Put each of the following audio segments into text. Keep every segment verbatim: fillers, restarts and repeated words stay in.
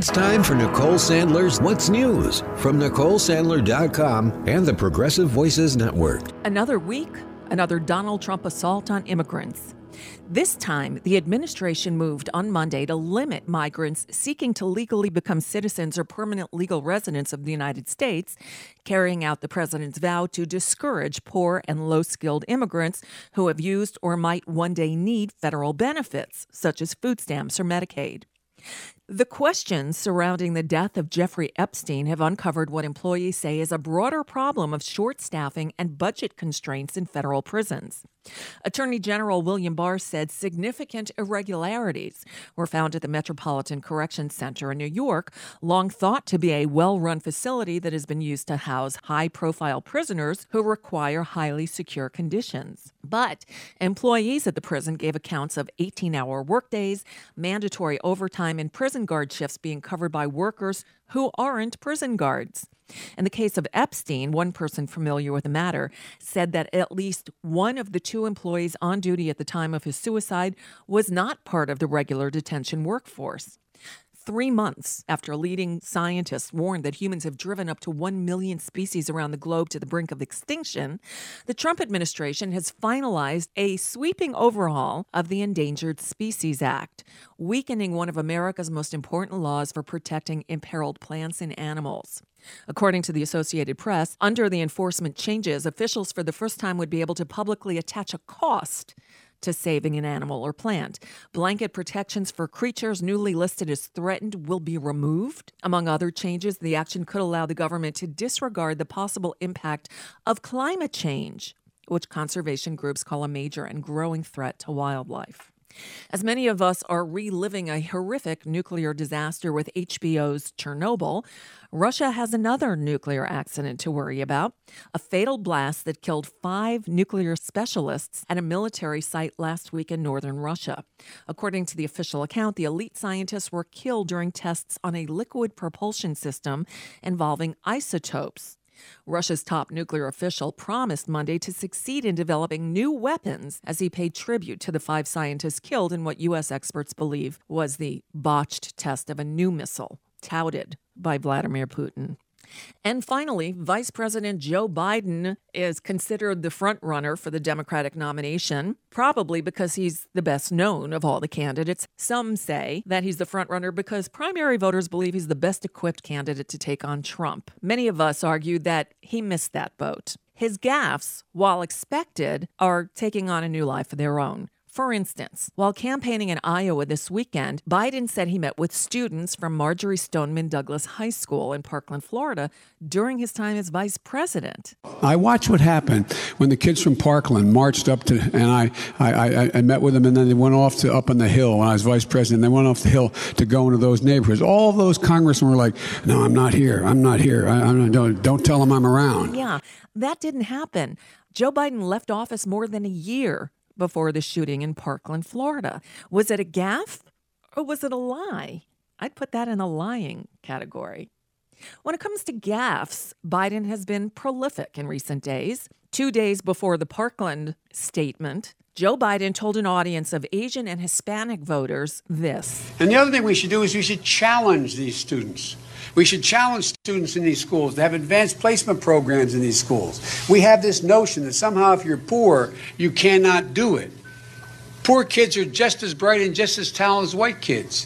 It's time for Nicole Sandler's What's News from Nicole Sandler dot com and the Progressive Voices Network. Another week, another Donald Trump assault on immigrants. This time, the administration moved on Monday to limit migrants seeking to legally become citizens or permanent legal residents of the United States, carrying out the president's vow to discourage poor and low-skilled immigrants who have used or might one day need federal benefits, such as food stamps or Medicaid. The questions surrounding the death of Jeffrey Epstein have uncovered what employees say is a broader problem of short staffing and budget constraints in federal prisons. Attorney General William Barr said significant irregularities were found at the Metropolitan Corrections Center in New York, long thought to be a well-run facility that has been used to house high-profile prisoners who require highly secure conditions. But employees at the prison gave accounts of eighteen-hour workdays, mandatory overtime, and prison guard shifts being covered by workers who aren't prison guards. In the case of Epstein, one person familiar with the matter said that at least one of the two employees on duty at the time of his suicide was not part of the regular detention workforce. Three months after leading scientists warned that humans have driven up to one million species around the globe to the brink of extinction, the Trump administration has finalized a sweeping overhaul of the Endangered Species Act, weakening one of America's most important laws for protecting imperiled plants and animals. According to the Associated Press, under the enforcement changes, officials for the first time would be able to publicly attach a cost to saving an animal or plant. Blanket protections for creatures newly listed as threatened will be removed. Among other changes, the action could allow the government to disregard the possible impact of climate change, which conservation groups call a major and growing threat to wildlife. As many of us are reliving a horrific nuclear disaster with H B O's Chernobyl, Russia has another nuclear accident to worry about, a fatal blast that killed five nuclear specialists at a military site last week in northern Russia. According to the official account, the elite scientists were killed during tests on a liquid propulsion system involving isotopes. Russia's top nuclear official promised Monday to succeed in developing new weapons as he paid tribute to the five scientists killed in what U S experts believe was the botched test of a new missile touted by Vladimir Putin. And finally, Vice President Joe Biden is considered the frontrunner for the Democratic nomination, probably because he's the best known of all the candidates. Some say that he's the frontrunner because primary voters believe he's the best equipped candidate to take on Trump. Many of us argue that he missed that boat. His gaffes, while expected, are taking on a new life of their own. For instance, while campaigning in Iowa this weekend, Biden said he met with students from Marjorie Stoneman Douglas High School in Parkland, Florida, during his time as vice president. I watched what happened when the kids from Parkland marched up to, and I, I, I, I met with them, and then they went off to up on the hill when I was vice president. They went off the hill to go into those neighborhoods. All of those congressmen were like, "No, I'm not here. I'm not here. I, I'm, don't, don't tell them I'm around." Yeah, that didn't happen. Joe Biden left office more than a year before the shooting in Parkland, Florida. Was it a gaffe or was it a lie? I'd put that in the lying category. When it comes to gaffes, Biden has been prolific in recent days. Two days before the Parkland statement, Joe Biden told an audience of Asian and Hispanic voters this. And the other thing we should do is we should challenge these students. We should challenge students in these schools to have advanced placement programs in these schools. We have this notion that somehow if you're poor, you cannot do it. Poor kids are just as bright and just as talented as white kids.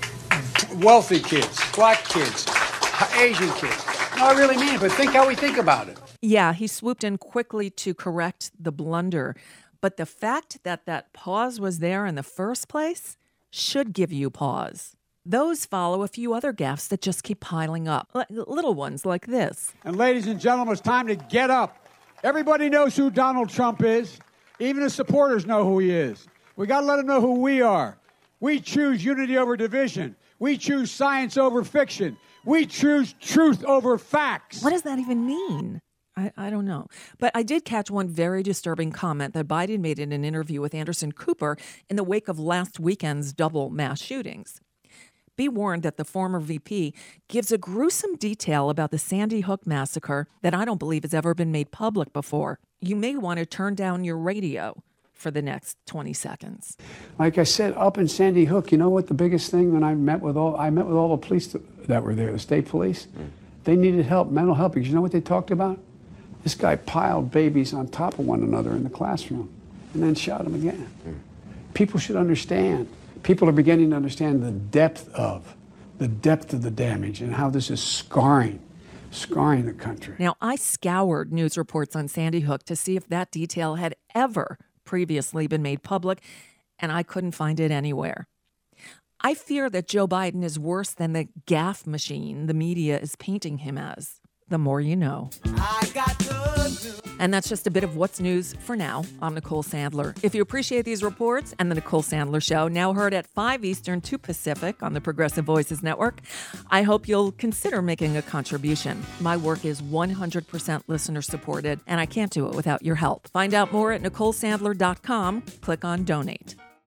Wealthy kids, black kids, Asian kids. No, I really mean it, but think how we think about it. Yeah, he swooped in quickly to correct the blunder. But the fact that that pause was there in the first place should give you pause. Those follow a few other gaffes that just keep piling up, L- little ones like this. And ladies and gentlemen, it's time to get up. Everybody knows who Donald Trump is. Even his supporters know who he is. We got to let them know who we are. We choose unity over division. We choose science over fiction. We choose truth over facts. What does that even mean? I, I don't know. But I did catch one very disturbing comment that Biden made in an interview with Anderson Cooper in the wake of last weekend's double mass shootings. Be warned that the former V P gives a gruesome detail about the Sandy Hook massacre that I don't believe has ever been made public before. You may want to turn down your radio for the next twenty seconds. Like I said, up in Sandy Hook, you know what the biggest thing when I met with all I met with all the police that were there, the state police? Mm. They needed help, mental help, because you know what they talked about? This guy piled babies on top of one another in the classroom and then shot them again. Mm. People should understand. People are beginning to understand the depth of, the depth of the damage and how this is scarring, scarring the country. Now, I scoured news reports on Sandy Hook to see if that detail had ever previously been made public, and I couldn't find it anywhere. I fear that Joe Biden is worse than the gaffe machine the media is painting him as. The more you know. I got good news. And that's just a bit of what's news for now. I'm Nicole Sandler. If you appreciate these reports and the Nicole Sandler Show, now heard at five Eastern, two Pacific on the Progressive Voices Network, I hope you'll consider making a contribution. My work is one hundred percent listener supported, and I can't do it without your help. Find out more at nicole sandler dot com. Click on Donate.